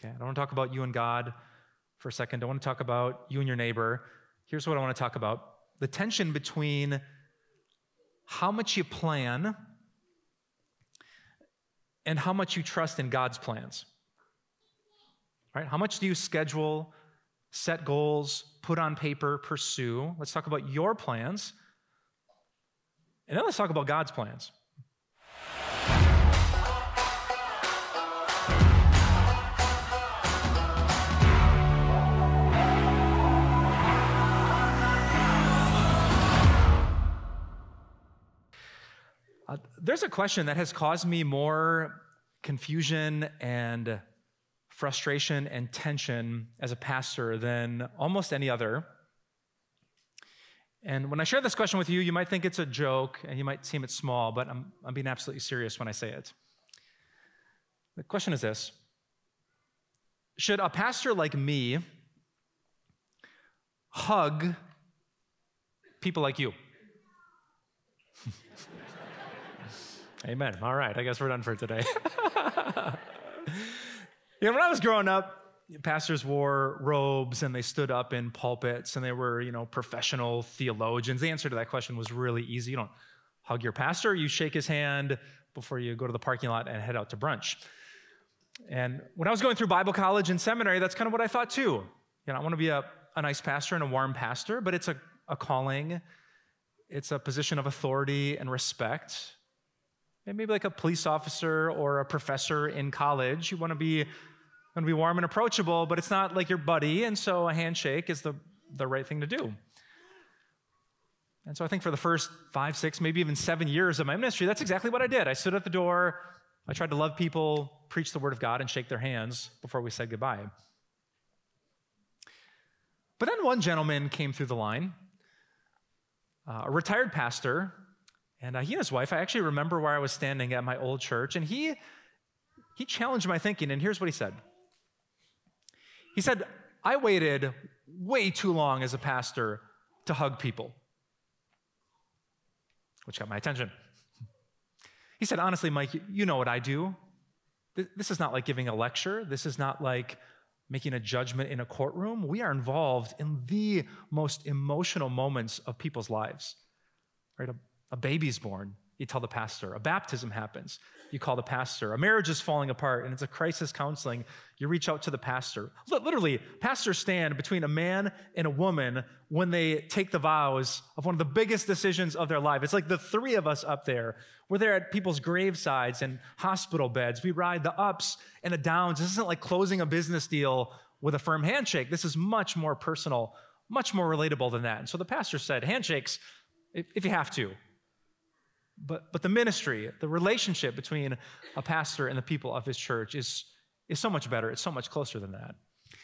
Okay, I don't want to talk about you and God for a second. I want to talk about you and your neighbor. Here's what I want to talk about. The tension between how much you plan and how much you trust in God's plans. Right? How much do you schedule, set goals, put on paper, pursue? Let's talk about your plans. And then let's talk about God's plans. There's a question that has caused me more confusion and frustration and tension as a pastor than almost any other. And when I share this question with you, you might think it's a joke and you might seem it's small, but I'm being absolutely serious when I say it. The question is this: should a pastor like me hug people like you? Amen. All right, I guess we're done for today. When I was growing up, pastors wore robes and they stood up in pulpits and they were, professional theologians. The answer to that question was really easy. You don't hug your pastor, you shake his hand before you go to the parking lot and head out to brunch. And when I was going through Bible college and seminary, that's kind of what I thought too. I want to be a nice pastor and a warm pastor, but it's a calling. It's a position of authority and respect. Maybe like a police officer or a professor in college. You want to be warm and approachable, but it's not like your buddy, and so a handshake is the right thing to do. And so I think for the first 5, 6, maybe even 7 years of my ministry, that's exactly what I did. I stood at the door, I tried to love people, preach the word of God, and shake their hands before we said goodbye. But then one gentleman came through the line, a retired pastor, and he and his wife, I actually remember where I was standing at my old church, and he challenged my thinking, and here's what he said. He said, I waited way too long as a pastor to hug people, which got my attention. He said, honestly, Mike, you know what I do. This is not like giving a lecture. This is not like making a judgment in a courtroom. We are involved in the most emotional moments of people's lives, right? A baby's born, you tell the pastor. A baptism happens, you call the pastor. A marriage is falling apart and it's a crisis counseling, you reach out to the pastor. Literally, pastors stand between a man and a woman when they take the vows of one of the biggest decisions of their life. It's like the three of us up there. We're there at people's gravesides and hospital beds. We ride the ups and the downs. This isn't like closing a business deal with a firm handshake. This is much more personal, much more relatable than that. And so the pastor said, handshakes, if you have to. But the ministry, the relationship between a pastor and the people of his church is so much better. It's so much closer than that.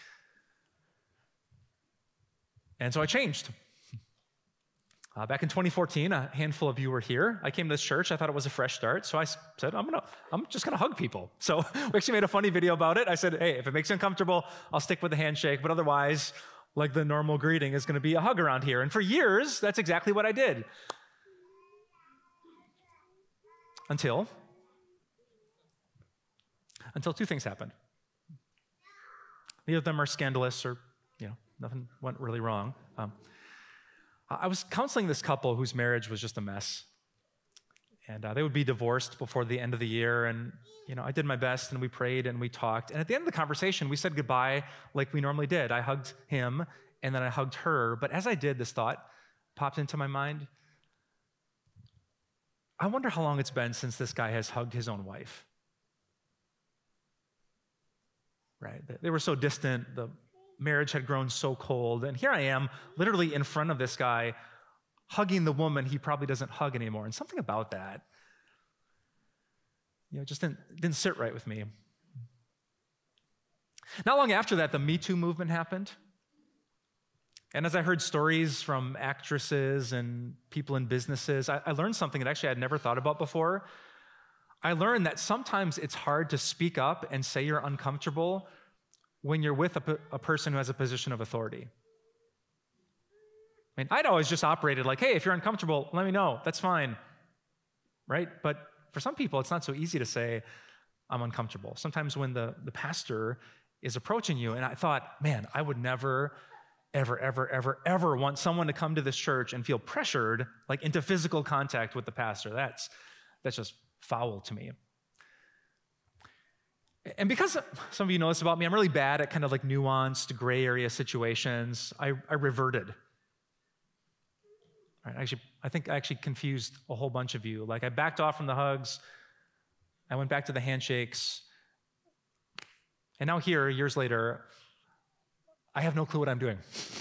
And so I changed. Back in 2014, a handful of you were here. I came to this church. I thought it was a fresh start. So I said, I'm just going to hug people. So we actually made a funny video about it. I said, hey, if it makes you uncomfortable, I'll stick with the handshake. But otherwise, like the normal greeting is going to be a hug around here. And for years, that's exactly what I did. Until two things happened. Neither of them are scandalous or, nothing went really wrong. I was counseling this couple whose marriage was just a mess. And they would be divorced before the end of the year. And, I did my best and we prayed and we talked. And at the end of the conversation, we said goodbye like we normally did. I hugged him and then I hugged her. But as I did, this thought popped into my mind. I wonder how long it's been since this guy has hugged his own wife. Right? They were so distant. The marriage had grown so cold. And here I am, literally in front of this guy, hugging the woman he probably doesn't hug anymore. And something about that, just didn't sit right with me. Not long after that, the Me Too movement happened. And as I heard stories from actresses and people in businesses, I learned something that actually I'd never thought about before. I learned that sometimes it's hard to speak up and say you're uncomfortable when you're with a person who has a position of authority. I mean, I'd always just operated like, hey, if you're uncomfortable, let me know. That's fine, right? But for some people, it's not so easy to say, I'm uncomfortable. Sometimes when the pastor is approaching you. And I thought, man, I would never, ever, ever, ever, ever want someone to come to this church and feel pressured like into physical contact with the pastor. That's just foul to me. And because some of you know this about me, I'm really bad at kind of like nuanced gray area situations. I reverted. Right? I think I actually confused a whole bunch of you. Like I backed off from the hugs. I went back to the handshakes. And now here, years later, I have no clue what I'm doing.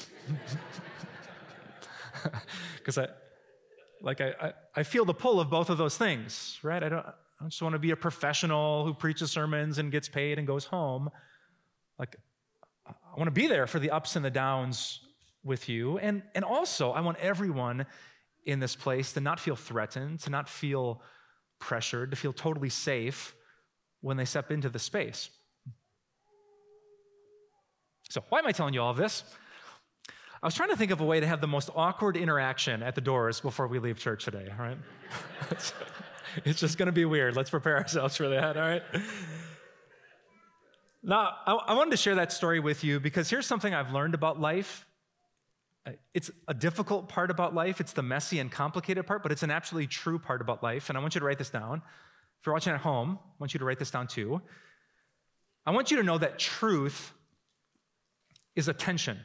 Because I feel the pull of both of those things, right? I don't just want to be a professional who preaches sermons and gets paid and goes home. Like, I want to be there for the ups and the downs with you. And also, I want everyone in this place to not feel threatened, to not feel pressured, to feel totally safe when they step into the space. So why am I telling you all of this? I was trying to think of a way to have the most awkward interaction at the doors before we leave church today, all right? It's just going to be weird. Let's prepare ourselves for that, all right? Now, I wanted to share that story with you because here's something I've learned about life. It's a difficult part about life. It's the messy and complicated part, but it's an absolutely true part about life, and I want you to write this down. If you're watching at home, I want you to write this down too. I want you to know that truth is a tension.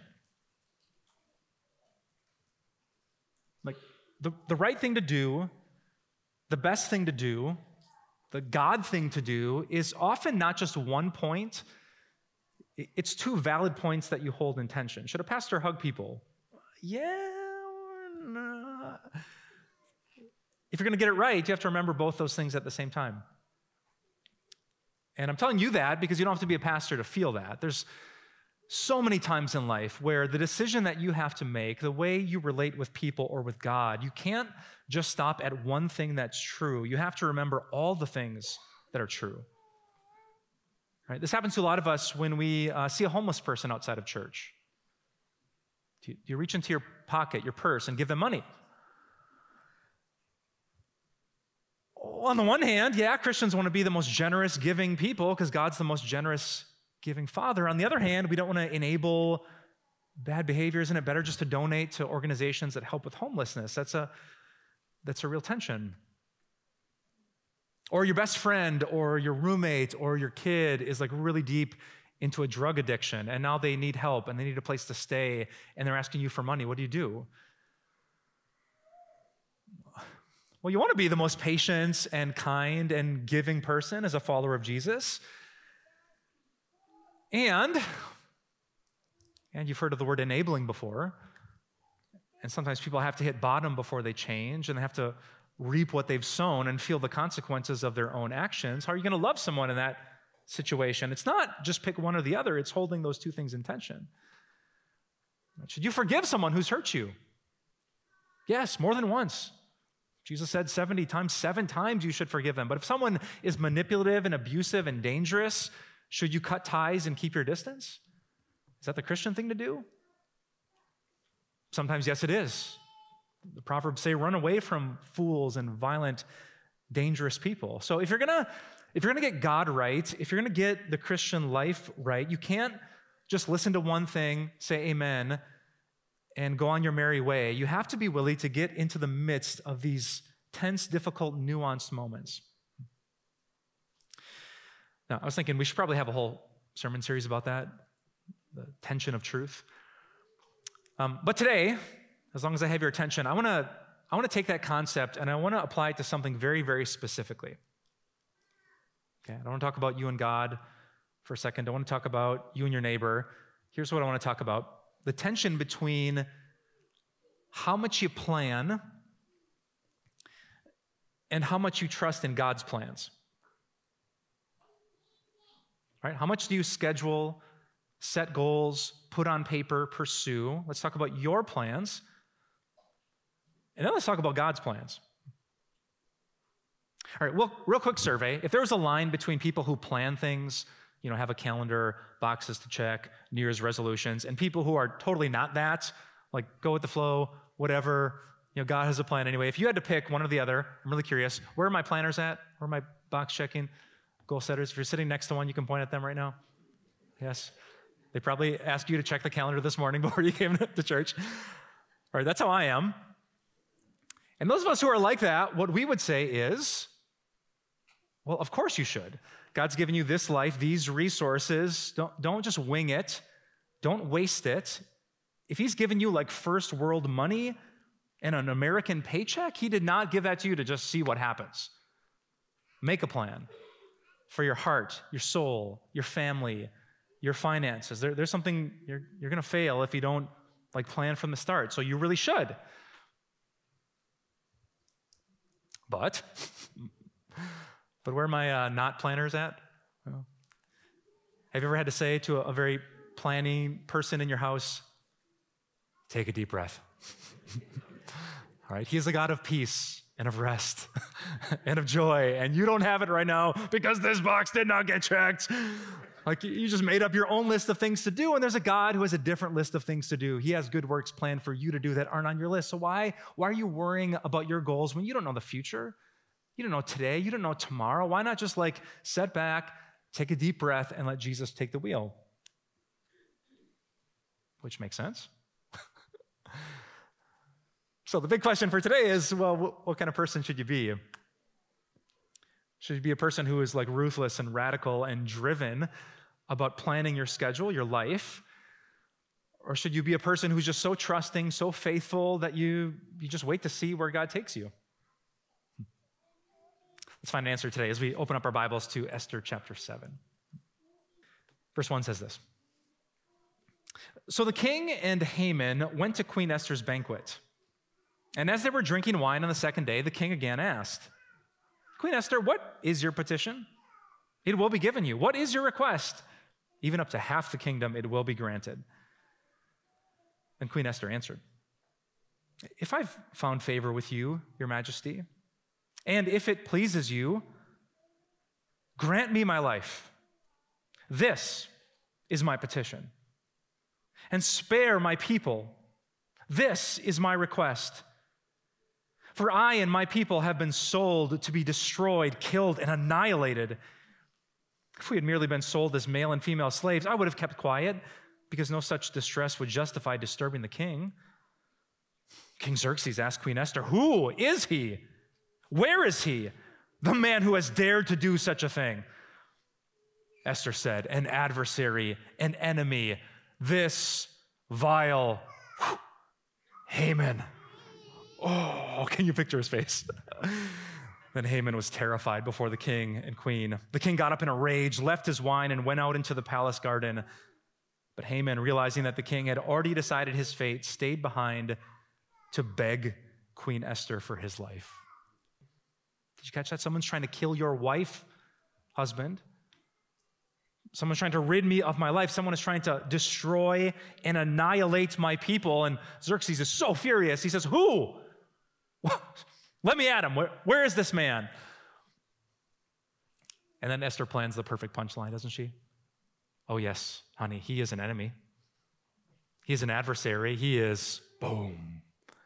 Like the right thing to do, the best thing to do, the God thing to do is often not just one point. It's two valid points that you hold in tension. Should a pastor hug people? Yeah or no? If you're going to get it right, you have to remember both those things at the same time. And I'm telling you that because you don't have to be a pastor to feel that. There's so many times in life where the decision that you have to make, the way you relate with people or with God, you can't just stop at one thing that's true. You have to remember all the things that are true. Right? This happens to a lot of us when we see a homeless person outside of church. Do you reach into your pocket, your purse, and give them money? On the one hand, yeah, Christians want to be the most generous, giving people because God's the most generous, giving Father. On the other hand, we don't want to enable bad behavior. Isn't it better just to donate to organizations that help with homelessness? That's a real tension. Or your best friend or your roommate or your kid is like really deep into a drug addiction, and now they need help and they need a place to stay, and they're asking you for money. What do? Well, you want to be the most patient and kind and giving person as a follower of Jesus. And you've heard of the word enabling before. And sometimes people have to hit bottom before they change, and they have to reap what they've sown and feel the consequences of their own actions. How are you going to love someone in that situation? It's not just pick one or the other. It's holding those two things in tension. Should you forgive someone who's hurt you? Yes, more than once. Jesus said 70 times, 7 times you should forgive them. But if someone is manipulative and abusive and dangerous, should you cut ties and keep your distance? Is that the Christian thing to do? Sometimes, yes, it is. The Proverbs say, run away from fools and violent, dangerous people. So if you're gonna get God right, if you're gonna get the Christian life right, you can't just listen to one thing, say amen, and go on your merry way. You have to be willing to get into the midst of these tense, difficult, nuanced moments. Now, I was thinking we should probably have a whole sermon series about that, the tension of truth. But today, as long as I have your attention, I want to take that concept and I want to apply it to something very, very specifically. Okay, I don't want to talk about you and God for a second. I want to talk about you and your neighbor. Here's what I want to talk about. The tension between how much you plan and how much you trust in God's plans. Right? How much do you schedule, set goals, put on paper, pursue? Let's talk about your plans. And then let's talk about God's plans. All right, well, real quick survey. If there was a line between people who plan things, have a calendar, boxes to check, New Year's resolutions, and people who are totally not that, like go with the flow, whatever, God has a plan anyway. If you had to pick one or the other, I'm really curious, where are my planners at? Where are my box checking goal setters? If you're sitting next to one, you can point at them right now. Yes. They probably asked you to check the calendar this morning before you came to church. All right, that's how I am. And those of us who are like that, what we would say is, well, of course you should. God's given you this life, these resources. Don't just wing it. Don't waste it. If he's given you like first world money and an American paycheck, he did not give that to you to just see what happens. Make a plan for your heart, your soul, your family, your finances. There's something you're going to fail if you don't like plan from the start. So you really should. But where are my not planners at? Well, have you ever had to say to a very planning person in your house, take a deep breath? All right, he is a God of peace and of rest and of joy, and you don't have it right now because this box did not get checked. Like you just made up your own list of things to do, and there's a God who has a different list of things to do. He has good works planned for you to do that aren't on your list. So why are you worrying about your goals when you don't know the future? You don't know today. You don't know tomorrow. Why not just like sit back, take a deep breath, and let Jesus take the wheel? Which makes sense. So the big question for today is, well, what kind of person should you be? Should you be a person who is like ruthless and radical and driven about planning your schedule, your life? Or should you be a person who's just so trusting, so faithful that you just wait to see where God takes you? Let's find an answer today as we open up our Bibles to Esther chapter 7. Verse 1 says this. So the king and Haman went to Queen Esther's banquet. And as they were drinking wine on the second day, the king again asked, Queen Esther, what is your petition? It will be given you. What is your request? Even up to half the kingdom, it will be granted. Then Queen Esther answered, if I've found favor with you, your majesty, and if it pleases you, grant me my life. This is my petition. And spare my people. This is my request. For I and my people have been sold to be destroyed, killed, and annihilated. If we had merely been sold as male and female slaves, I would have kept quiet, because no such distress would justify disturbing the king. King Xerxes asked Queen Esther, who is he? Where is he, the man who has dared to do such a thing? Esther said, an adversary, an enemy, this vile Haman. Oh, can you picture his face? Then Haman was terrified before the king and queen. The king got up in a rage, left his wine, and went out into the palace garden. But Haman, realizing that the king had already decided his fate, stayed behind to beg Queen Esther for his life. Did you catch that? Someone's trying to kill your wife, husband. Someone's trying to rid me of my life. Someone is trying to destroy and annihilate my people. And Xerxes is so furious. He says, who? Let me at him. Where is this man? And then Esther plans the perfect punchline, doesn't she? Oh, yes, honey, he is an enemy. He is an adversary. He is, boom.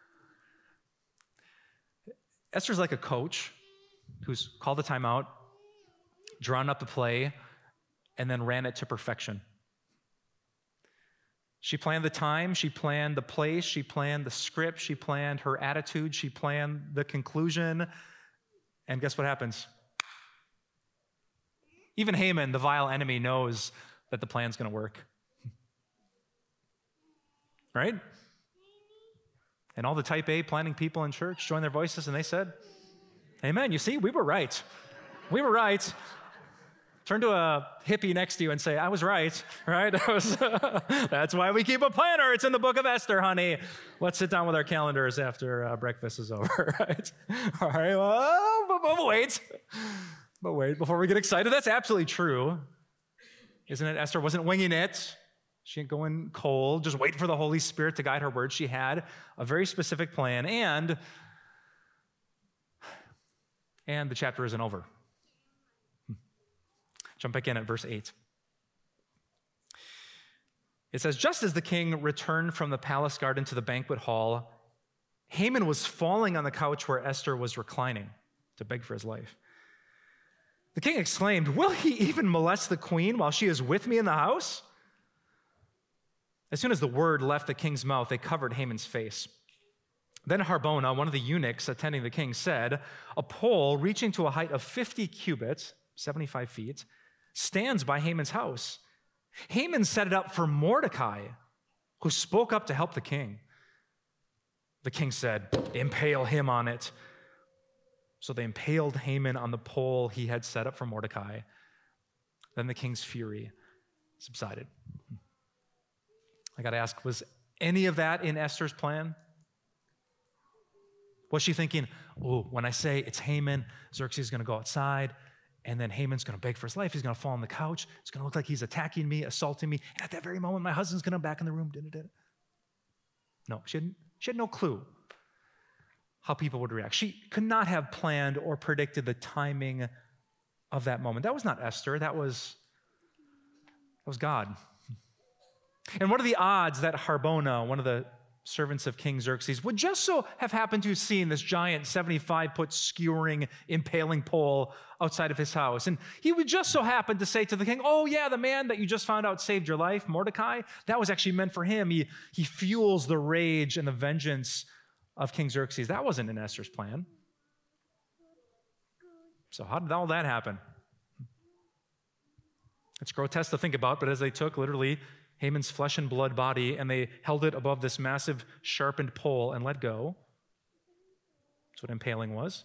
Esther's like a coach who's called the timeout, drawn up the play, and then ran it to perfection. She planned the time, she planned the place, she planned the script, she planned her attitude, she planned the conclusion, and guess what happens? Even Haman, the vile enemy, knows that the plan's going to work. Right? And all the type A planning people in church joined their voices and they said, amen, you see, we were right. We were right. Turn to a hippie next to you and say, I was right, right? That's why we keep a planner. It's in the book of Esther, honey. Let's sit down with our calendars after breakfast is over, right? All right, well, but wait, before we get excited, that's absolutely true. Isn't it? Esther wasn't winging it. She didn't go in cold, just wait for the Holy Spirit to guide her words. She had a very specific plan, and the chapter isn't over. Jump back in at verse 8. It says, just as the king returned from the palace garden to the banquet hall, Haman was falling on the couch where Esther was reclining to beg for his life. The king exclaimed, "Will he even molest the queen while she is with me in the house?" As soon as the word left the king's mouth, they covered Haman's face. Then Harbona, one of the eunuchs attending the king, said, "A pole reaching to a height of 50 cubits, 75 feet, stands by Haman's house. Haman set it up for Mordecai, who spoke up to help the king." The king said, "Impale him on it." So they impaled Haman on the pole he had set up for Mordecai. Then the king's fury subsided. I got to ask, was any of that in Esther's plan? Was she thinking, oh, when I say it's Haman, Xerxes is going to go outside, and then Haman's going to beg for his life. He's going to fall on the couch. It's going to look like he's attacking me, assaulting me. And at that very moment, my husband's going to come back in the room. No, she had no clue how people would react. She could not have planned or predicted the timing of that moment. That was not Esther. That was God. And what are the odds that Harbona, one of the servants of King Xerxes, would just so have happened to have seen this giant 75-foot skewering, impaling pole outside of his house? And he would just so happen to say to the king, "Oh yeah, the man that you just found out saved your life, Mordecai, that was actually meant for him." He fuels the rage and the vengeance of King Xerxes. That wasn't in Esther's plan. So how did all that happen? It's grotesque to think about, but as they took literally Haman's flesh and blood body and they held it above this massive sharpened pole and let go. That's what impaling was.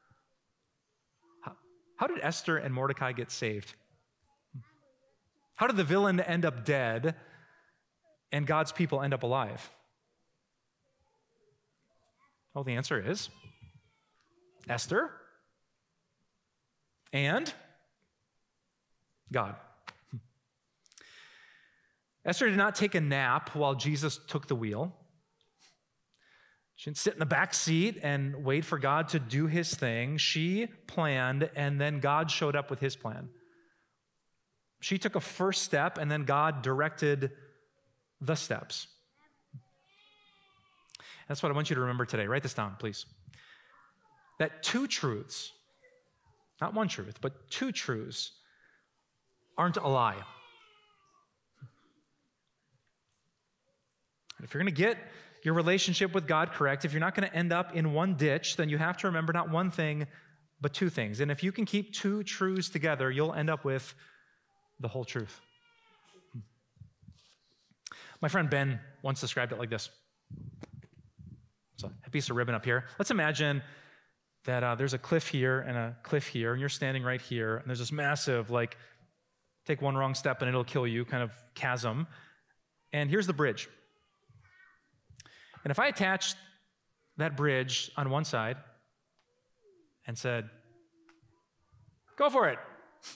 How did Esther and Mordecai get saved? How did the villain end up dead and God's people end up alive? Well, the answer is Esther and God. Esther did not take a nap while Jesus took the wheel. She didn't sit in the back seat and wait for God to do his thing. She planned, and then God showed up with his plan. She took a first step, and then God directed the steps. That's what I want you to remember today. Write this down, please. That two truths, not one truth, but two truths, aren't a lie. If you're going to get your relationship with God correct, if you're not going to end up in one ditch, then you have to remember not one thing, but two things. And if you can keep two truths together, you'll end up with the whole truth. My friend Ben once described it like this. So a piece of ribbon up here. Let's imagine that there's a cliff here and a cliff here, and you're standing right here, and there's this massive, take one wrong step and it'll kill you, kind of chasm. And here's the bridge. And if I attached that bridge on one side and said, "Go for it,"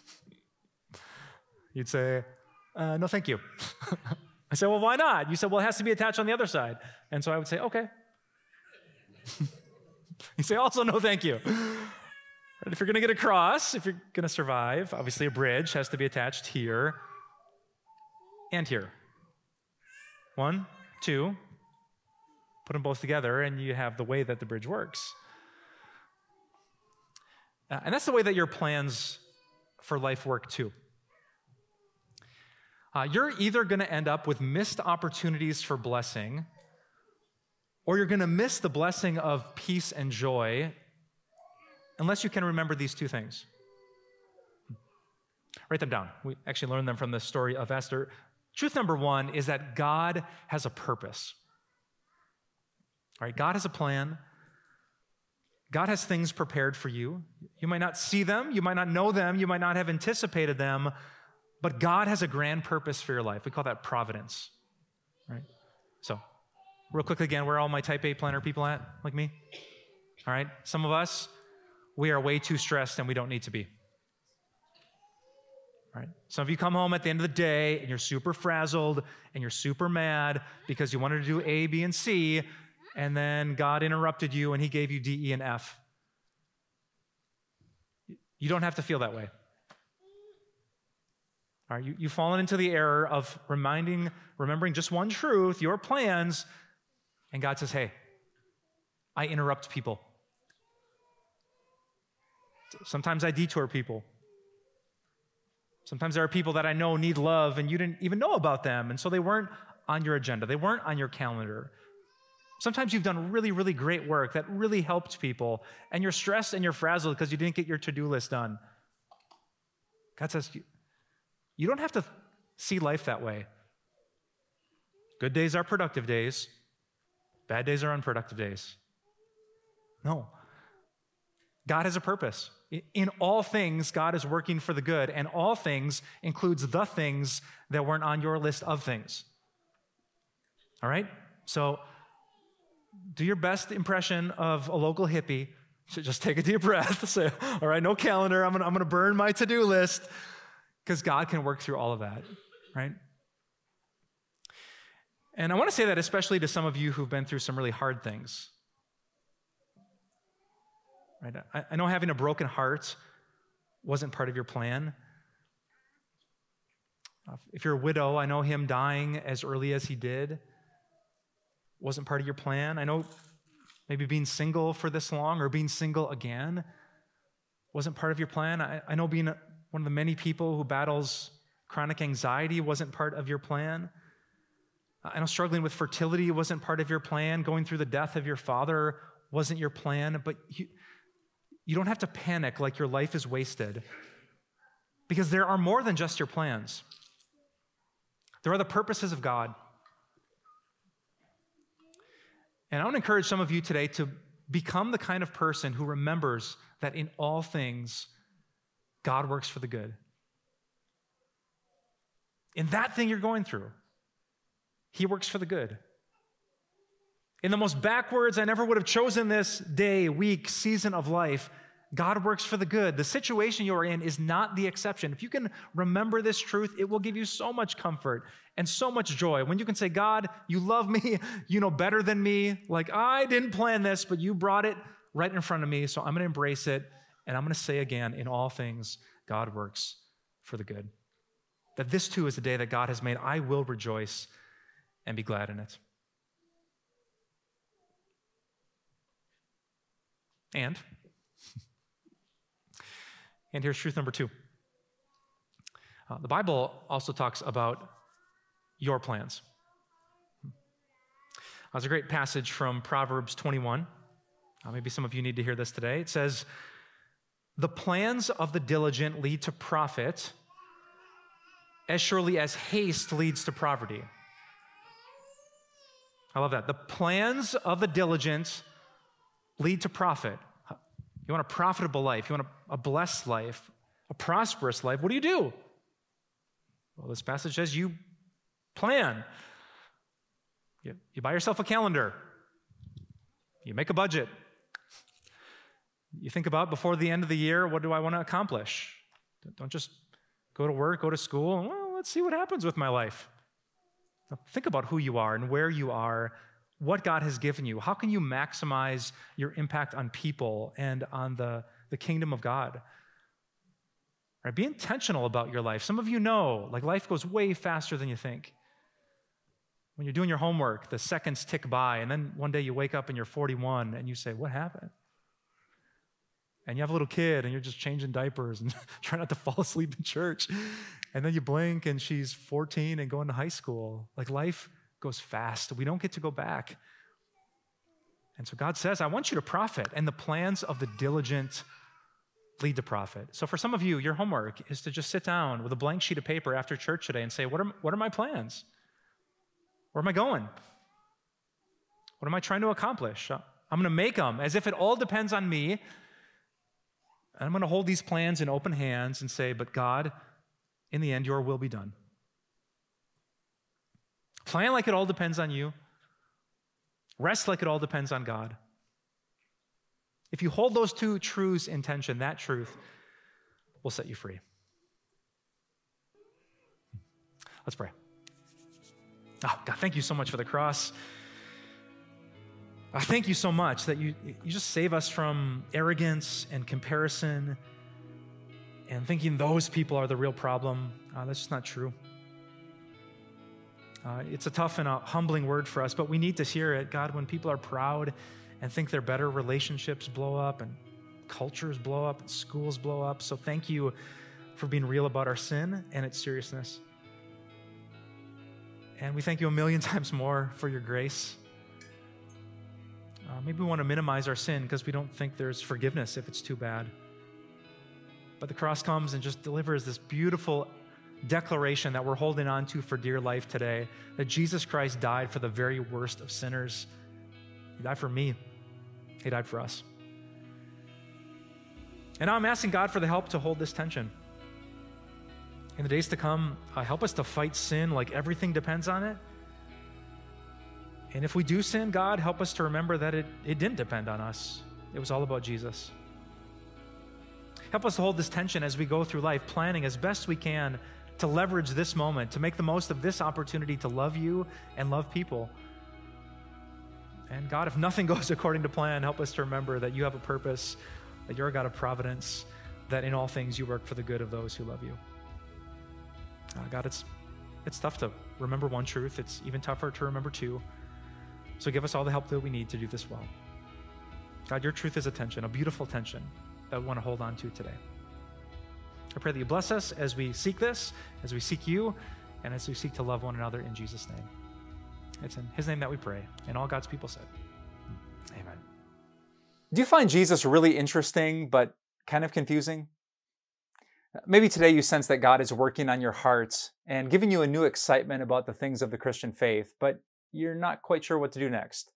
you'd say, "No, thank you." I said, "Well, why not?" You said, "Well, it has to be attached on the other side." And so I would say, "Okay." You say, "Also, no, thank you." But if you're going to get across, if you're going to survive, obviously a bridge has to be attached here and here. 1, 2. Put them both together, and you have the way that the bridge works. And that's the way that your plans for life work too. You're either going to end up with missed opportunities for blessing, or you're going to miss the blessing of peace and joy unless you can remember these two things. Write them down. We actually learned them from the story of Esther. Truth number one is that God has a purpose. All right, God has a plan. God has things prepared for you. You might not see them, you might not know them, you might not have anticipated them, but God has a grand purpose for your life. We call that providence, right? So, real quick again, where are all my type A planner people at, like me? All right, some of us, we are way too stressed and we don't need to be. Right? Some of you come home at the end of the day and you're super frazzled and you're super mad because you wanted to do A, B, and C, and then God interrupted you and he gave you D, E, and F. You don't have to feel that way. All right, you've fallen into the error of remembering just one truth, your plans, and God says, "Hey, I interrupt people. Sometimes I detour people. Sometimes there are people that I know need love and you didn't even know about them, and so they weren't on your agenda. They weren't on your calendar. Sometimes you've done really, really great work that really helped people, and you're stressed and you're frazzled because you didn't get your to-do list done. God says, you don't have to see life that way. Good days are productive days. Bad days are unproductive days. No. God has a purpose. In all things, God is working for the good, and all things includes the things that weren't on your list of things. All right? So do your best impression of a local hippie. So just take a deep breath. Say, all right, no calendar. I'm gonna burn my to-do list, because God can work through all of that, right? And I want to say that especially to some of you who've been through some really hard things. Right? I know having a broken heart wasn't part of your plan. If you're a widow, I know him dying as early as he did wasn't part of your plan. I know maybe being single for this long or being single again wasn't part of your plan. I know being one of the many people who battles chronic anxiety wasn't part of your plan. I know struggling with fertility wasn't part of your plan. Going through the death of your father wasn't your plan. But you don't have to panic like your life is wasted, because there are more than just your plans. There are the purposes of God. And I want to encourage some of you today to become the kind of person who remembers that in all things, God works for the good. In that thing you're going through, he works for the good. In the most backwards, I never would have chosen this day, week, season of life, God works for the good. The situation you're in is not the exception. If you can remember this truth, it will give you so much comfort and so much joy. When you can say, God, you love me, you know better than me. Like, I didn't plan this, but you brought it right in front of me, so I'm going to embrace it. And I'm going to say again, in all things, God works for the good. That this too is the day that God has made. I will rejoice and be glad in it. And here's truth number 2. The Bible also talks about your plans. There's a great passage from Proverbs 21. Maybe some of you need to hear this today. It says, the plans of the diligent lead to profit as surely as haste leads to poverty. I love that. The plans of the diligent lead to profit. You want a profitable life. You want a blessed life, a prosperous life. What do? Well, this passage says you plan. You buy yourself a calendar. You make a budget. You think about before the end of the year, what do I want to accomplish? Don't just go to work, go to school, and well, let's see what happens with my life. Now, think about who you are and where you are, what God has given you. How can you maximize your impact on people and on the kingdom of God? Right? Be intentional about your life. Some of you know, like life goes way faster than you think. When you're doing your homework, the seconds tick by, and then one day you wake up and you're 41 and you say, what happened? And you have a little kid and you're just changing diapers and trying not to fall asleep in church. And then you blink and she's 14 and going to high school. Like life goes fast. We don't get to go back. And so God says, I want you to profit. And the plans of the diligent lead to profit. So for some of you, your homework is to just sit down with a blank sheet of paper after church today and say, what are my plans? Where am I going? What am I trying to accomplish? I'm going to make them as if it all depends on me. And I'm going to hold these plans in open hands and say, but God, in the end, your will be done. Plan like it all depends on you. Rest like it all depends on God. If you hold those two truths in tension, that truth will set you free. Let's pray. Oh, God, thank you so much for the cross. Thank you so much that you just save us from arrogance and comparison and thinking those people are the real problem. That's just not true. It's a tough and a humbling word for us, but we need to hear it. God, when people are proud and think they're better, relationships blow up and cultures blow up and schools blow up. So thank you for being real about our sin and its seriousness. And we thank you a million times more for your grace. Maybe we want to minimize our sin because we don't think there's forgiveness if it's too bad. But the cross comes and just delivers this beautiful declaration that we're holding on to for dear life today, that Jesus Christ died for the very worst of sinners. He died for me. He died for us. And now I'm asking God for the help to hold this tension. In the days to come, help us to fight sin like everything depends on it. And if we do sin, God, help us to remember that it didn't depend on us. It was all about Jesus. Help us to hold this tension as we go through life, planning as best we can to leverage this moment, to make the most of this opportunity to love you and love people. And God, if nothing goes according to plan, help us to remember that you have a purpose, that you're a God of providence, that in all things you work for the good of those who love you. God, it's tough to remember one truth. It's even tougher to remember two. So give us all the help that we need to do this well. God, your truth is a tension, a beautiful tension that we want to hold on to today. I pray that you bless us as we seek this, as we seek you, and as we seek to love one another in Jesus' name. It's in his name that we pray. And all God's people said, amen. Do you find Jesus really interesting, but kind of confusing? Maybe today you sense that God is working on your hearts and giving you a new excitement about the things of the Christian faith, but you're not quite sure what to do next.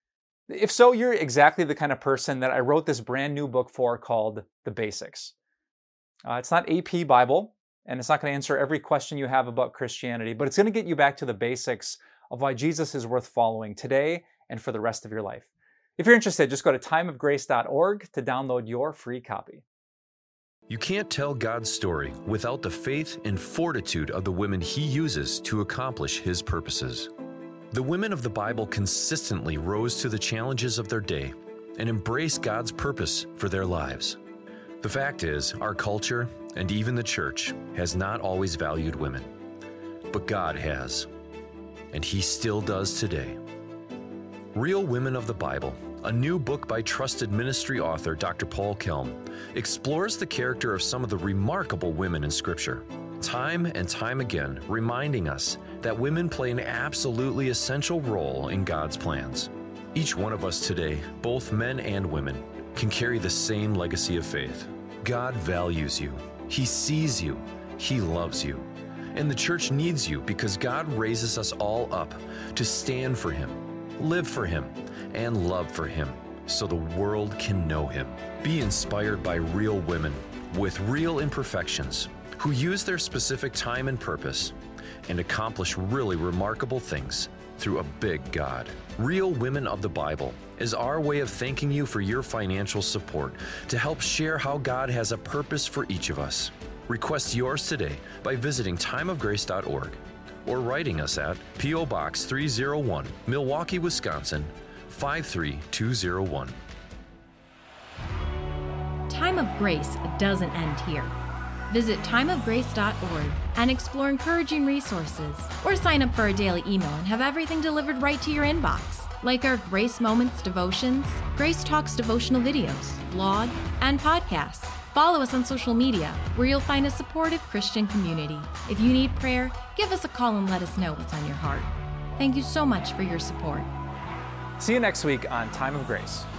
If so, you're exactly the kind of person that I wrote this brand new book for called The Basics. It's not AP Bible, and it's not going to answer every question you have about Christianity, but it's going to get you back to the basics of why Jesus is worth following today and for the rest of your life. If you're interested, just go to timeofgrace.org to download your free copy. You can't tell God's story without the faith and fortitude of the women he uses to accomplish his purposes. The women of the Bible consistently rose to the challenges of their day and embraced God's purpose for their lives. The fact is, our culture, and even the church, has not always valued women. But God has, and he still does today. Real Women of the Bible, a new book by trusted ministry author Dr. Paul Kelm, explores the character of some of the remarkable women in Scripture, time and time again reminding us that women play an absolutely essential role in God's plans. Each one of us today, both men and women, can carry the same legacy of faith. God values you. He sees you. He loves you. And the church needs you because God raises us all up to stand for him, live for him, and love for him so the world can know him. Be inspired by real women with real imperfections who use their specific time and purpose and accomplish really remarkable things through a big God. Real Women of the Bible is our way of thanking you for your financial support to help share how God has a purpose for each of us. Request yours today by visiting timeofgrace.org or writing us at P.O. Box 301, Milwaukee, Wisconsin, 53201. Time of Grace doesn't end here. Visit timeofgrace.org and explore encouraging resources, or sign up for our daily email and have everything delivered right to your inbox, like our Grace Moments devotions, Grace Talks devotional videos, blog, and podcasts. Follow us on social media, where you'll find a supportive Christian community. If you need prayer, give us a call and let us know what's on your heart. Thank you so much for your support. See you next week on Time of Grace.